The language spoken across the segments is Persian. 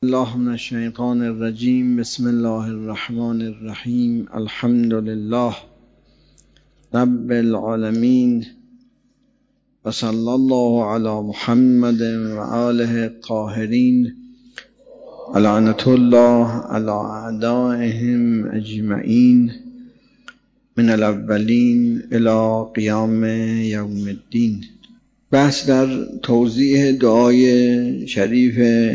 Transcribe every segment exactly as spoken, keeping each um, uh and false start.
الله من الشیطان الرجیم. بسم الله الرحمن الرحیم. الحمد لله رب العالمین و صلی الله علی محمد و آله الطاهرین. لعنت الله علی اعدائهم اجمعین من الاولین الی قیام یوم الدین. بحث در توضیح دعای شریف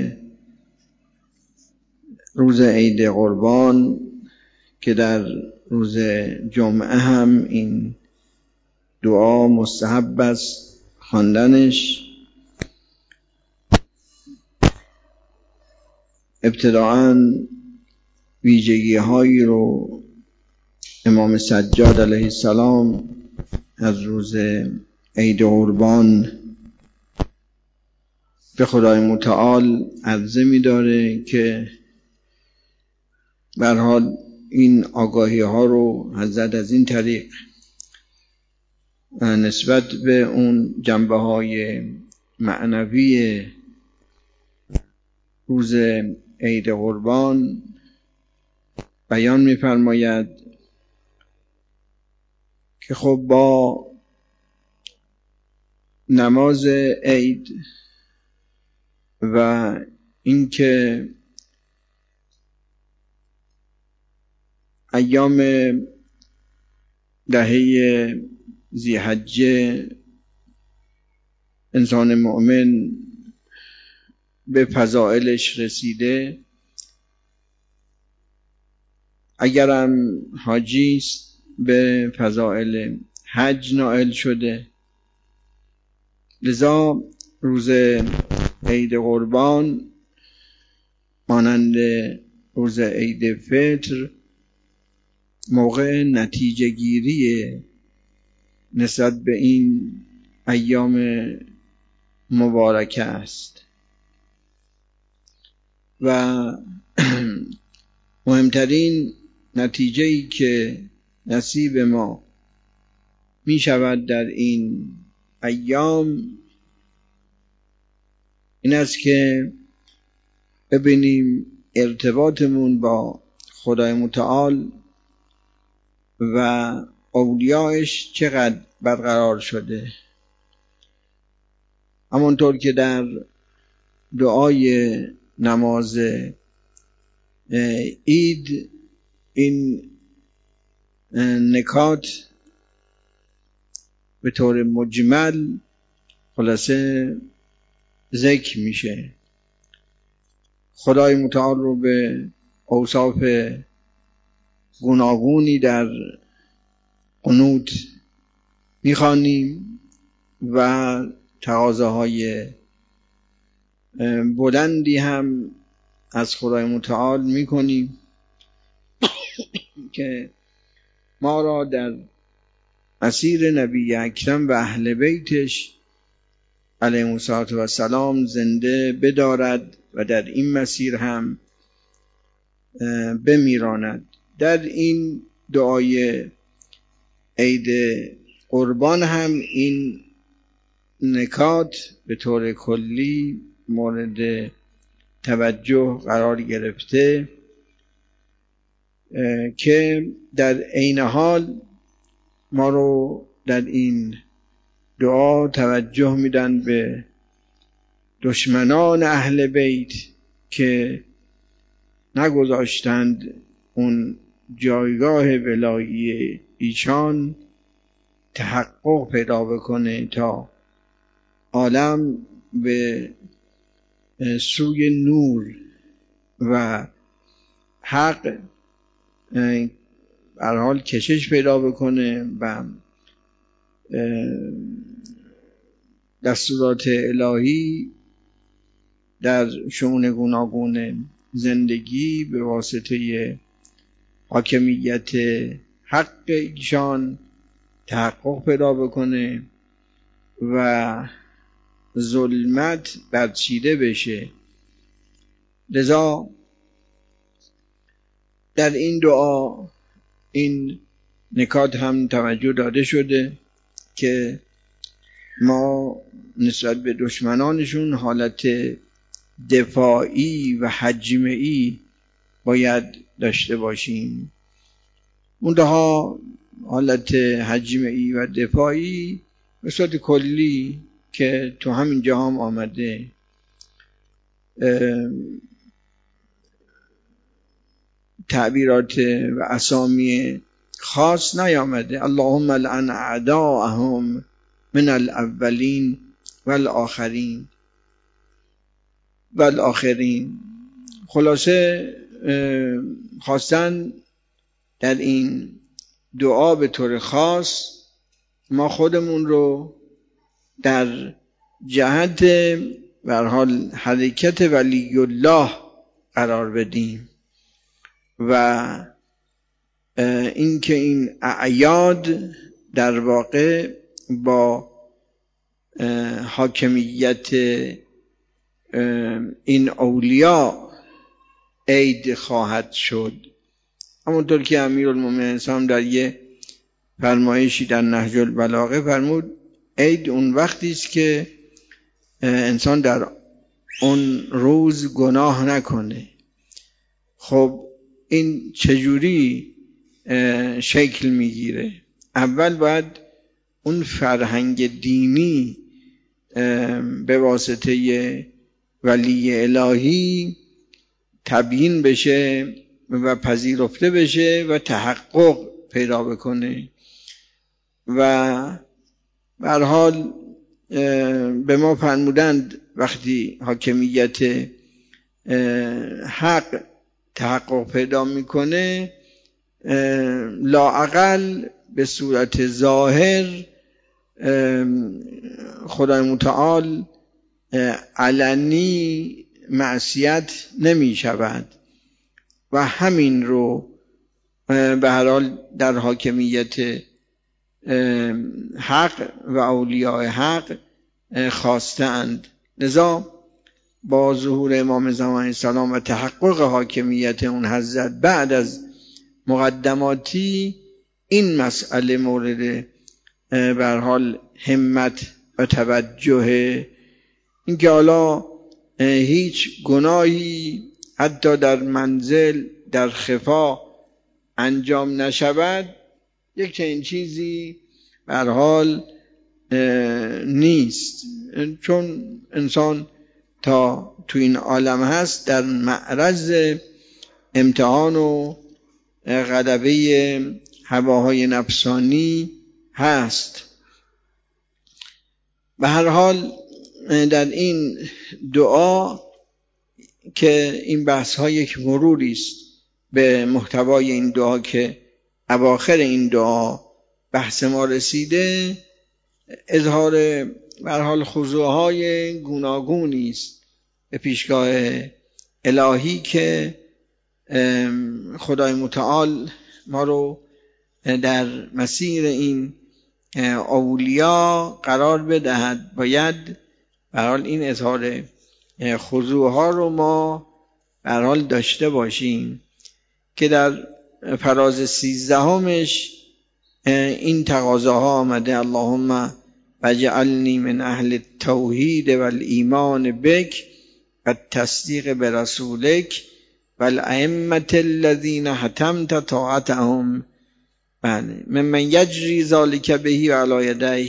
روز عید قربان که در روز جمعه هم این دعا مستحب است خواندنش. ابتداءً ویژگی هایی رو امام سجاد علیه السلام از روز عید قربان به خدای متعال عرضه می داره که به هر حال این آگاهی ها رو حضرت از این طریق نسبت به اون جنبه های معنوی روز عید قربان بیان می‌فرماید که خب با نماز عید و اینکه ایام دهه ذی‌حجه انسان مؤمن به فضائلش رسیده، اگرم حاجی است به فضائل حج نائل شده. لذا روز عید قربان مانند روز عید فطر موقع نتیجه گیری نسبت به این ایام مبارکه است و مهمترین نتیجه‌ای که نصیب ما می شود در این ایام این است که ببینیم ارتباطمون با خدای متعال و اولیایش چقدر برقرار شده. همونطور که در دعای نماز عید این نکات به طور مجمل خلاصه ذکر میشه. خدای متعال رو به اوصاف گوناگونی در قنوت میخوانیم و تقاضاهای بلندی هم از خدای متعال میکنیم که ما را در مسیر نبی اکرم و اهل بیتش علیهم السلام زنده بدارد و در این مسیر هم بمیراند. در این دعای عید قربان هم این نکات به طور کلی مورد توجه قرار گرفته که در عین حال ما رو در این دعا توجه میدن به دشمنان اهل بیت که نگذاشتند اون جایگاه ولایی ایشان تحقق پیدا بکنه تا عالم به سوی نور و حق در حال کشش پیدا بکنه و دستورات الهی در شؤون گوناگون زندگی به واسطه حاکمیت حق ایشان تحقق پیدا بکنه و ظلمت برچیده بشه. لذا در این دعا این نکات هم توجه داده شده که ما نسبت به دشمنانشون حالت دفاعی و حجمه‌ای باید داشته باشیم. منتها حالت حجمه‌ای و دفاعی به صورت کلی که تو همین جا هم آمده، تعبیرات و اسامی خاص نیامده. اللهم لعن اعداءهم من الاولین والآخرین والآخرین. خلاصه خواستن در این دعا به طور خاص ما خودمون رو در جهت به هر حال حرکت ولی الله قرار بدیم و اینکه این اعیاد در واقع با حاکمیت این اولیاء عید خواهد شد. همونطور که امیرالمومنین هم در یه فرمایشی در نهج البلاغه فرمود عید اون وقتی است که انسان در اون روز گناه نکنه. خب این چجوری شکل میگیره؟ اول باید اون فرهنگ دینی به واسطه ولی الهی تبیین بشه و پذیرفته بشه و تحقق پیدا بکنه و به هر حال به ما فرمودند وقتی حاکمیت حق تحقق پیدا میکنه لااقل به صورت ظاهر خدای متعال علنی معصیت نمی شود و همین رو به هر حال در حاکمیت حق و اولیاء حق خواستند. لذا با ظهور امام زمان علیه السلام و تحقق حاکمیت اون حضرت بعد از مقدماتی این مسئله مورد به هر حال همت و توجه، اینکه حالا هیچ گناهی حتی در منزل در خفا انجام نشود، یک چنین چیزی به هر حال نیست، چون انسان تا تو این عالم هست در معرض امتحان و غلبه هواهای نفسانی هست. به هر حال در این دعا که این بحث ها یک مروری است به محتوای این دعا که اواخر این دعا بحث ما رسیده، اظهار به هر حال خضوعهای گوناگونی است به پیشگاه الهی که خدای متعال ما رو در مسیر این اولیا قرار بدهد. باید به هر حال این اظهار خضوعها رو ما به هر حال داشته باشیم که در فراز سیزدهمش این تقاضاها آمده: اللهم واجعلنی من اهل التوحید والایمان بک و التصدیق برسولک والائمة الذین حتمت طاعتهم ممن یجری ذلک به و علی یدیه.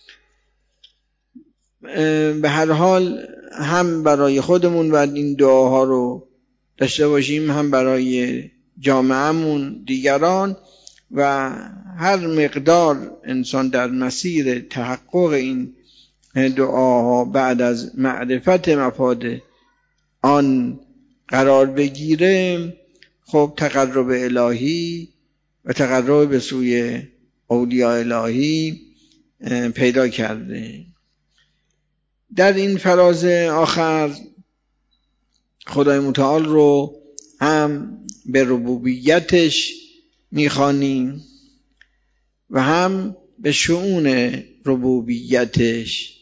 به هر حال هم برای خودمون باید این دعاها رو داشته باشیم، هم برای جامعهمون، دیگران، و هر مقدار انسان در مسیر تحقق این دعاها بعد از معرفت مفاد آن قرار بگیره، خب تقرب الهی و تقرب به سوی اولیاء الهی پیدا کرده. در این فراز آخر خدای متعال رو هم به ربوبیتش میخوانیم و هم به شؤون ربوبیتش،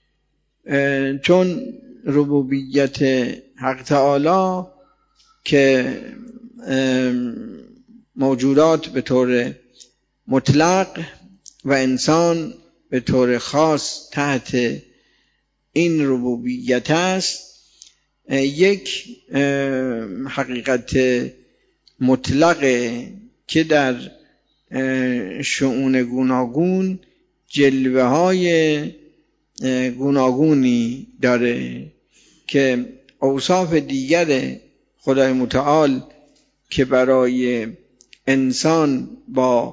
چون ربوبیت حق تعالی که موجودات به طور مطلق و انسان به طور خاص تحت این ربوبیت است، یک حقیقت مطلقه که در شؤون گوناگون جلوه های گوناگونی داره که اوصاف دیگر خدای متعال که برای انسان با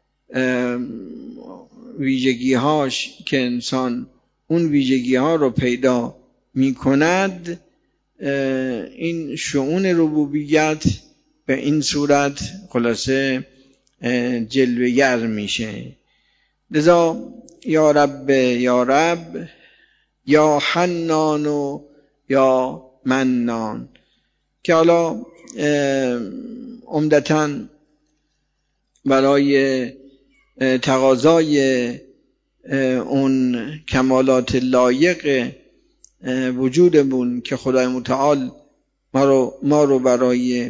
ویژگی‌هاش که انسان اون ویژگی‌ها رو پیدا می‌کند، این شؤون ربوبیت به این صورت خلاصه جلوه‌گر میشه. لذا یا رب یا رب یا حنان و یا منان، که حالا عمدتاً برای تقاضای اون کمالات لایق وجودمون که خدای متعال ما رو, ما رو برای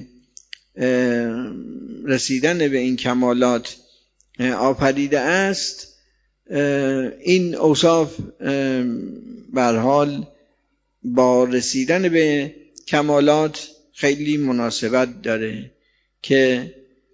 رسیدن به این کمالات آفریده است، این اوصاف به هر حال با رسیدن به کمالات خیلی مناسبت داره که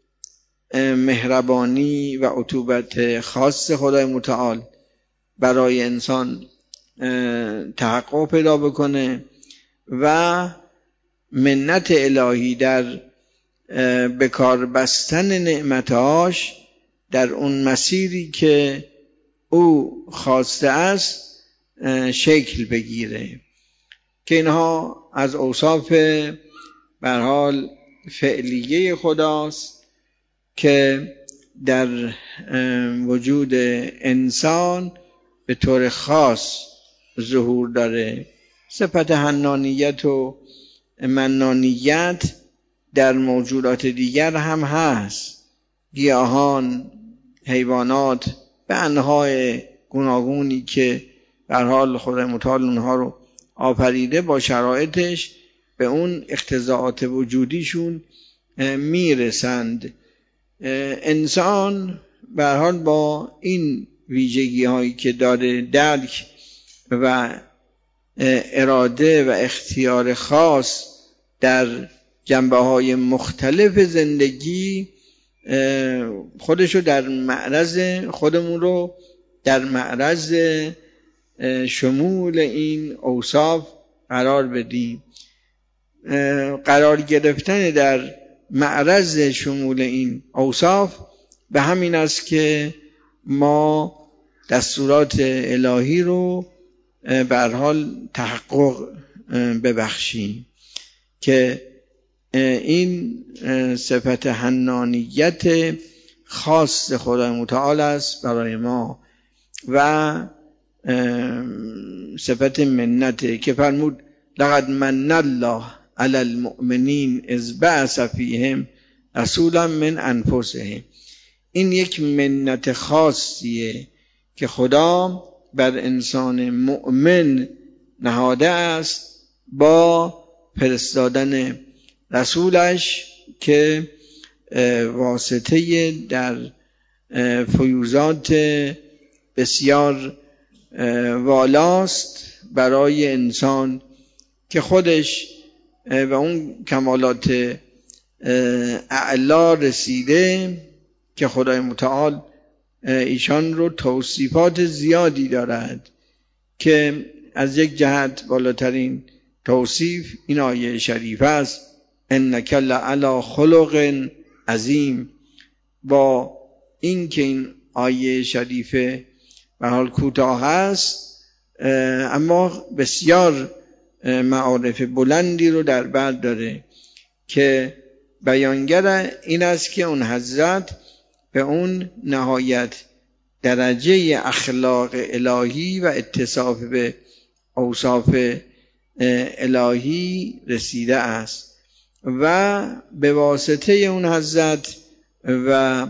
مهربانی و عطوبت خاص خدای متعال برای انسان تحقق پیدا بکنه و منت الهی در بکار بستن نعمتهاش در اون مسیری که او خواسته است شکل بگیره، که اینها از اوصاف به هر حال فعلیه خداست که در وجود انسان به طور خاص ظهور داره. صفت حنانیت و منانیت در موجودات دیگر هم هست، گیاهان، حیوانات به انواع گوناگونی که به هر حال خدای متعال اونها رو آفریده با شرایطش به اون اقتضاعات وجودیشون میرسند. انسان به هر حال با این ویژگی هایی که داره، درک و اراده و اختیار خاص در جنبه های مختلف زندگی، خودشو در معرض خودمون رو در معرض شمول این اوصاف قرار بدیم. قرار گرفتن در معرض شمول این اوصاف به همین است که ما دستورات الهی رو به هر حال تحقق ببخشیم، که این صفت حنانیت خاص خدای متعال است برای ما و صفت منته که فرمود لقد من الله علی المؤمنین اذ بعث فیهم رسولا من انفسهم. این یک منت خاصیه که خدا بر انسان مؤمن نهاده است با فرستادن رسولش که واسطه در فیوزات بسیار والاست برای انسان که خودش به اون کمالات اعلا رسیده که خدای متعال ایشان رو توصیفات زیادی دارد که از یک جهت بالاترین توصیف این آیه شریف است انک لعلی خلق عظیم. با این که این آیه شریفه به حال کوتاه است اما بسیار معارف بلندی رو در بر داره که بیانگر این است که اون حضرت به اون نهایت درجه اخلاق الهی و اتصاف به اوصاف الهی رسیده است و به واسطه اون حضرت و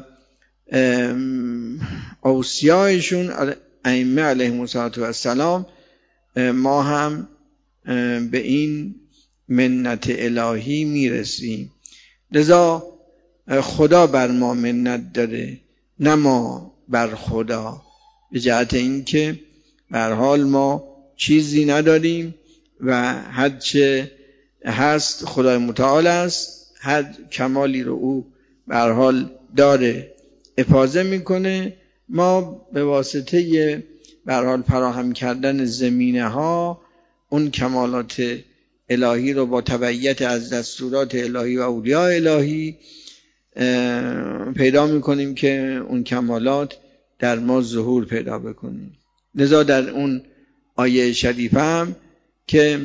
اوصیایشون ائمه علیهم السلام ما هم به این منت الهی میرسیم. لذا خدا بر ما منت داره نه ما بر خدا، به جهت اینکه به هر حال ما چیزی نداریم و هرچه هست خدای متعال است، هر کمالی رو او به هر حال داره افاضه میکنه. ما به واسطه به هر حال فراهم کردن زمینه ها اون کمالات الهی رو با تبعیت از دستورات الهی و اولیاء الهی پیدا میکنیم که اون کمالات در ما ظهور پیدا بکنیم. لذا در اون آیه شریفه هم که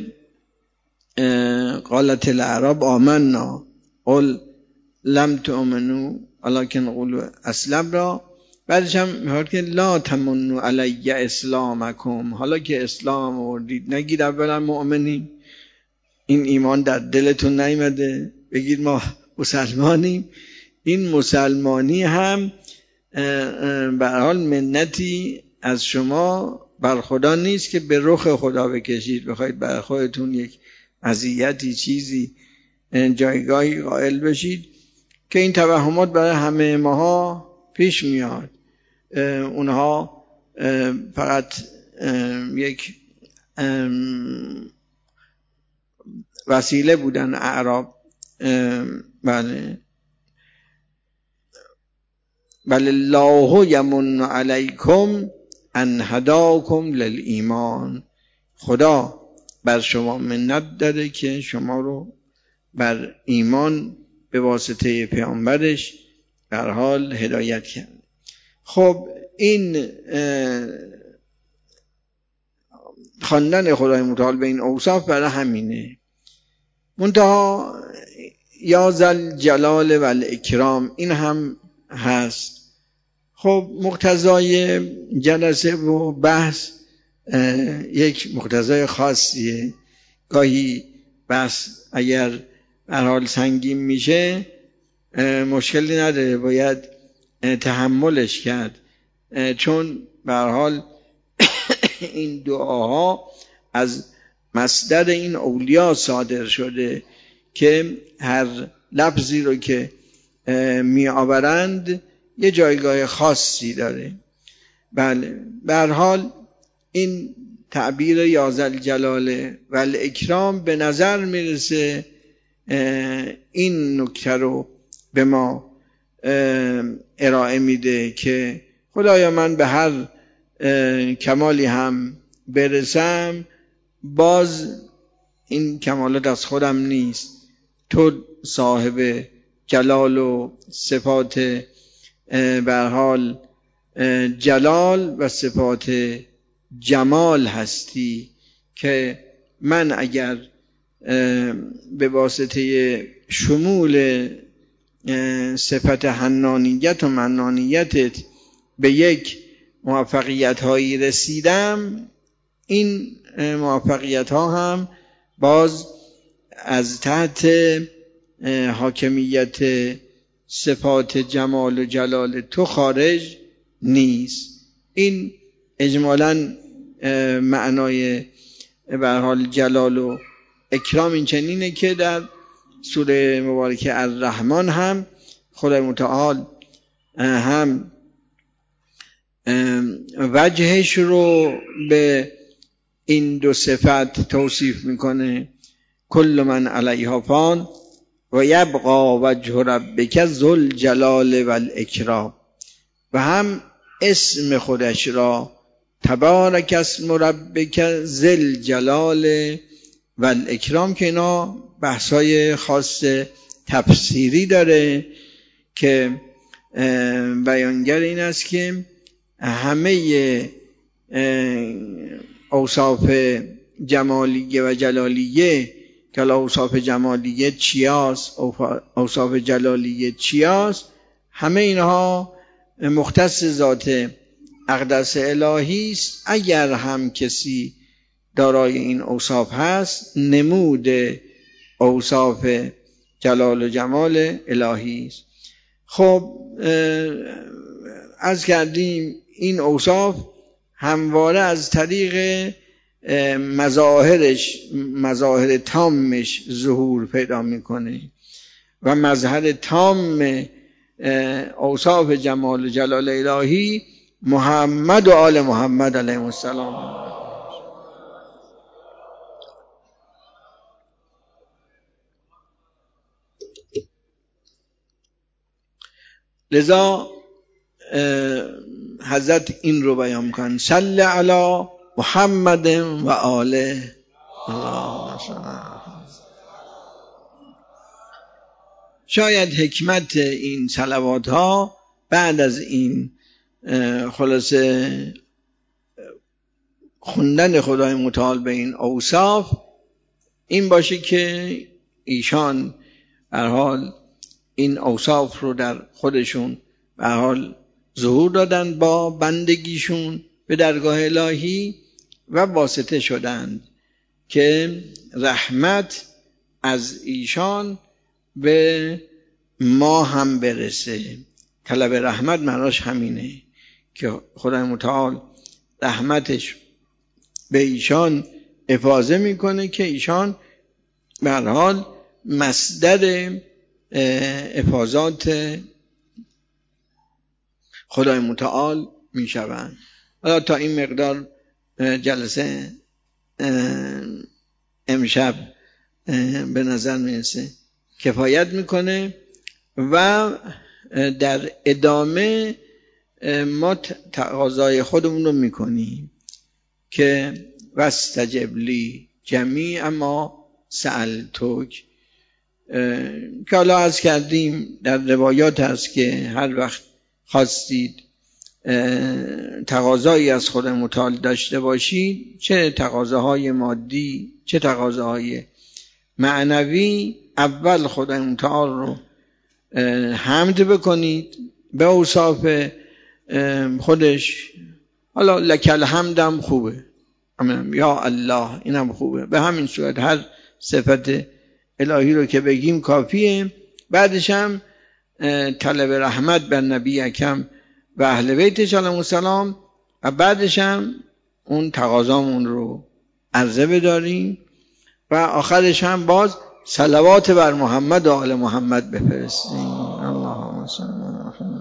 قالت الاعراب آمنا قل لم تؤمنوا ولکن قولوا اسلمنا، بعدش هم میگه که لا تمنوا علی اسلامکم، حالا که اسلام آوردید نگید اولا مؤمنین، این ایمان در دلتون نیامده بگید ما مسلمانیم. این مسلمانی هم به هر حال منتی از شما بر خدا نیست که به رخ خدا بکشید، بخواید بر خودتون یک مزیتی چیزی جایگاهی قائل بشید که این توهمات برای همه ماها پیش میاد. اونها فقط یک وسیله بودن اعراب. بله بل الله یمن علیکم ان هداکم للایمان، خدا بر شما منت داره که شما رو بر ایمان به واسطه پیامبرش در حال هدایت کرد. خب این خواندن خدای متعال به این اوصاف برای همینه. منتها یا ذل جلال و الاکرام این هم هست. خب مقتضای جلسه و بحث یک مقتضای خاصیه. گاهی بحث اگر به هر حال سنگین میشه مشکلی نداره، باید تحملش کرد، چون به هر حال این دعاها از مصدر این اولیا صادر شده که هر لفظی رو که می آورند یه جایگاه خاصی داره. بله به هر حال این تعبیر یا ذل جلال و الاکرام به نظر میرسه این نکته رو به ما ارائه میده که خدایا من به هر کمالی هم برسم باز این کمالات از خودم نیست، تو صاحب جلال و صفات به هر حال جلال و صفات جمال هستی که من اگر به واسطه شمول صفت حنانیت و منانیتت به یک موفقیت هایی رسیدم، این موفقیت ها هم باز از تحت حاکمیت صفات جمال و جلال تو خارج نیست. این اجمالاً معنای به هر حال جلال و اکرام این چنینه که در سوره مبارکه الرحمن هم خدای متعال هم وجهش رو به این دو صفت توصیف میکنه، کل من علیها فان و یبقى وجه ربک ذو الجلال و الاکرام، و هم اسم خودش را تبارک اسم ربک ذی الجلال و الاکرام که اینا بحثای خاص تفسیری داره که بیانگر این است که همه اوصاف جمالیه و جلالیه که اوصاف جمالیه چیاست اوصاف جلالیه چیاست، همه اینها مختص ذات اقدس الهی است. اگر هم کسی دارای این اوصاف هست نمود اوصاف جلال و جمال الهی است. خب عرض کردیم این اوصاف همواره از طریق مظاهرش مظاهر تامش ظهور پیدا میکنه و مظهر تام اوصاف جمال و جلال الهی محمد و آل محمد علیهم السلام. لذا حضرت این رو بیان کن: صل علی محمد و آله. اللهم صل. شاید حکمت این صلوات ها بعد از این خلاصه خوندن خدای متعال به این اوصاف این باشه که ایشان به هر حال این اوصاف رو در خودشون به هر حال ظهور دادن با بندگیشون به درگاه الهی و واسطه شدند که رحمت از ایشان به ما هم برسه. طلب رحمت معناش همینه که خدای متعال رحمتش به ایشان افاضه میکنه که ایشان به هر حال مصدر افاضات خدای متعال میشوند. حالا تا این مقدار جلسه امشب به نظر میرسه کفایت میکنه و در ادامه ما تقاضای خودمون رو میکنیم که واستجب لی جمیع ما سألتک، که حالا عرض کردیم در روایات هست که هر وقت خواستید تقاضایی از خود متعال داشته باشید، چه تقاضاهای مادی چه تقاضاهای معنوی، اول خدای متعال رو حمد بکنید به اوصاف خودش. حالا لک الحمد هم خوبه، یا الله اینم خوبه، به همین صورت هر صفت الهی رو که بگیم کافیه. بعدش هم طلب رحمت بر نبی اکرم و اهل بیتش علیهم السلام و بعدش هم اون تقاضامون رو عرضه بداریم و آخرش هم باز صلوات بر محمد و آل محمد بفرستیم. اللهم صل علی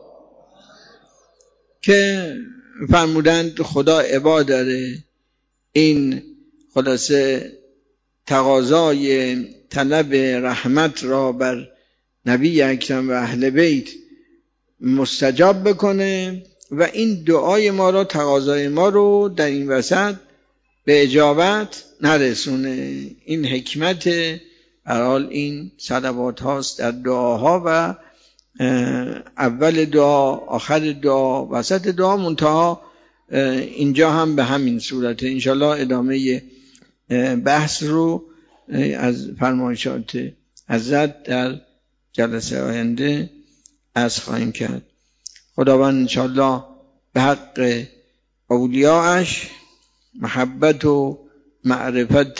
که فرمودند خدا عبا داره این خلاصه تقاضای طلب رحمت را بر نبی اکرم و اهل بیت مستجاب بکنه و این دعای ما را تقاضای ما رو در این وسط به اجابت نرسونه. این حکمت برحال این صلوات هاست در دعاها و اول دعا، آخر دعا، وسط دعا، منتها اینجا هم به همین صورته. انشالله ادامه بحث رو از فرمایشات حضرت در جلسه آینده عرض خواهیم کرد. خداوند انشالله به حق اولیاءش محبت و معرفت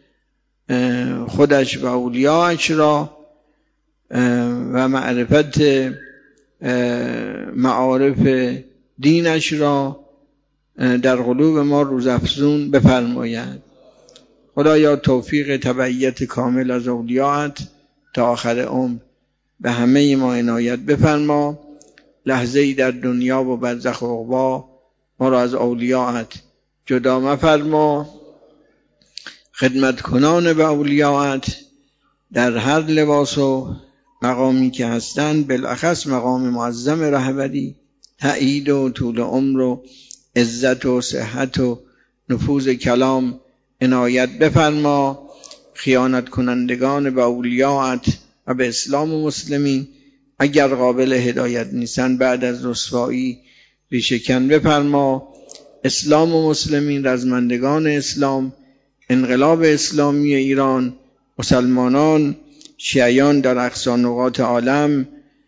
خودش و اولیاءش را و معرفت معارف دینش را در قلوب ما روزافزون بفرماید. خدایا توفیق تبعیت کامل از اولیاءت تا آخر عمر به همه ما عنایت بفرما. لحظه‌ای در دنیا و برزخ و عقبی ما را از اولیاءت جدا مفرما. خدمت کنان به اولیاءت در هر لباس و مقامی که هستند، بالاخص مقام معظم رهبری، تأیید و طول عمر و عزت و صحت و نفوذ کلام عنایت بفرما. خیانت کنندگان به اولیاءت و به اسلام و مسلمین اگر قابل هدایت نیستند بعد از رسوایی ریشه‌کن بفرما. اسلام و مسلمین، رزمندگان اسلام، انقلاب اسلامی ایران، مسلمانان، شیعیان در اقصی نقاط عالم،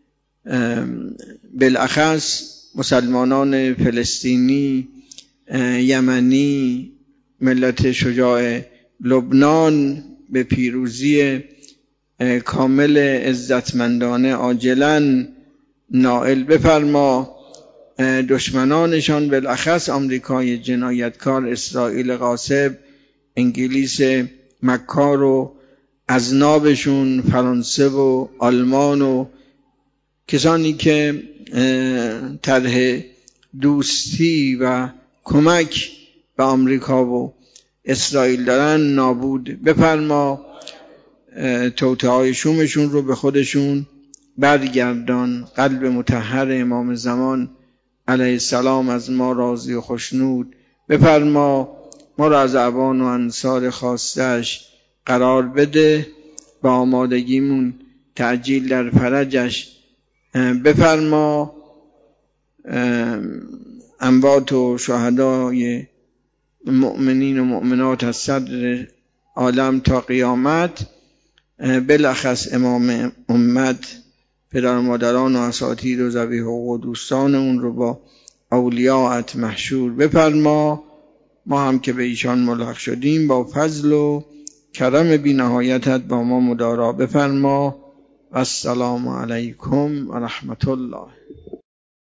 بالاخص مسلمانان فلسطینی، یمنی، ملت شجاع لبنان به پیروزی کامل عزتمندانه عاجلاً نائل بفرما. دشمنانشان بالاخص آمریکای جنایتکار، اسرائیل غاصب، انگلیس مکار و اذنابشون، فرانسه و آلمان و کسانی که طرح دوستی و کمک به آمریکا و اسرائیل دارن نابود بفرما. توطئه‌های شومشون رو به خودشون برگردان. قلب مطهر امام زمان علیه السلام از ما راضی و خوشنود. بفرما ما را از اعوان و انصار خاصش قرار بده، با آمادگیمون تعجیل در فرجش. بفرما اموات و شهدای مؤمنین و مؤمنات از صدر عالم تا قیامت، بلخص امام امت، پدر مادران و اساتید و ذوی حقوق و دوستانمون رو با اولیاءت محشور بفرما. ما هم که به ایشان ملحق شدیم با فضل و کرم بی نهایتت با ما مدارا بفرما. السلام علیکم و رحمت الله.